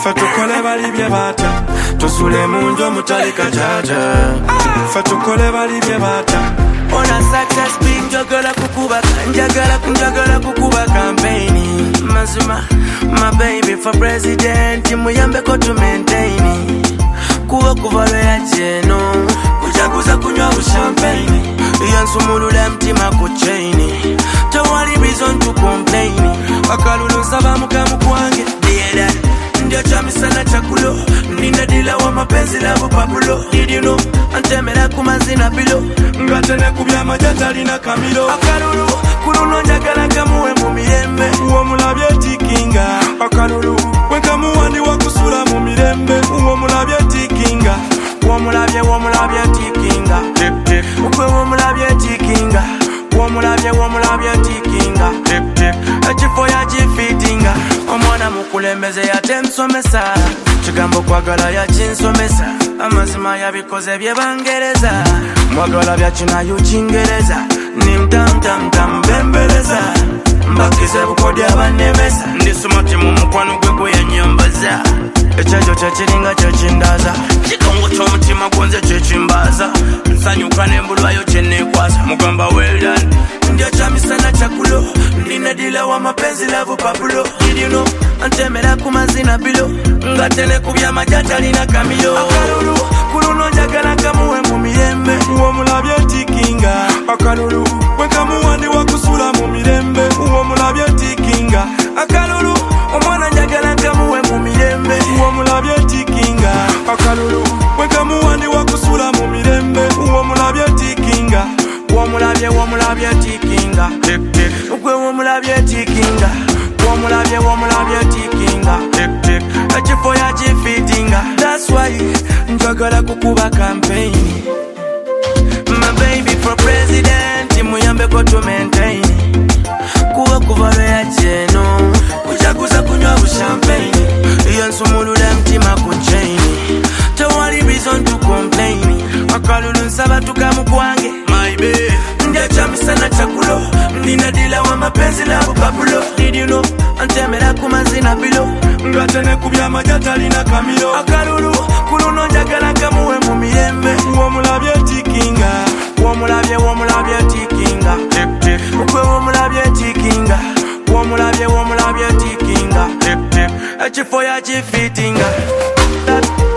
Ffe tukole bali bye baata tusule mu nju mutali kajaja. Ffe tukole bali bye baata. Ona success big njagala kukuba campaign. Mazima my baby for president muyambeko to maintain. Kuva lwe jeno kujaguza kunywa champagne. Yansumulula mtima ku chain. Tewali reason to complain. Akalulu nsaba mukamu kwange dear. Ndio chamisana chakulo nina dila wa mapenzi lavo pabulo. Did you know antemera kumazina bilo ngatene kubya majatali na kamilo. Akalulu kuruno njagala kamuwe mu mirembe uwo mulabye tikinga. Akalulu wenkamuwandi wakusula mu mirembe uwo mulabye tikinga. Uwo mulabye tikinga. Ukwe uwo mulabye tikinga. Uwo mulabye tikinga. Ekifo ya jifitinga. Omwana mukulembeze yatemsomesa. Kigambo kwagala ya chinsomesa. Amazima yabikoze bye bangereza. Mwagala bya kinayo kingereza. Nimtam bembeleza. Mbakize bukodi abanemesa. Ndisumati mu mukwano gwe yanyambaza. Echajo chachiringa chachindaza. Chikongo chomutima gwanze chechimbaza. Nsanyuka nembulwayo chenekwaza. Mugamba well done. Ndio chamisana chakulo ndine dila wa mapenzi lavo pabulo. Did you know antemera kumazina bilo ngatene kubya majatali na kamilo. Akalulu kuruno njagala kamuwe mu mirembe uwo mulabye tikinga. Akalulu wenkamuwandi wakusula mu mirembe uwo mulabye tikinga. Akalulu omwana njagala kamuwe mu mirembe uwo mulabye tikinga. Akalulu wenkamuwandi wakusula mu mirembe uwo mulabye tikinga. Uwo mulabye tikinga. Ukwe uwo mulabye tikinga. Uwo mulabye tikinga. Ekifo ya jifitinga. That's why njagala kukuba campaign. My baby for president muyambeko to maintain. Kuva lwe jeno kujaguza kunywa champagne. Yansumulula mtima ku chain. Tewali reason to complain. Akalulu nsaba tukamu kwange my baby. Ndia chamisana chakulo nina dila wa mapenzi lavo pabulo. Did you know antemera kumazina bilo ngatene kubya majatali na kamilo. Akalulu kuruno njagala kamuwe mu mirembe uwo mulabye tikinga. Uwo mulabye tikinga. Ukwe uwo mulabye tikinga. Uwo mulabye tikinga. Ekifo ya jifitinga.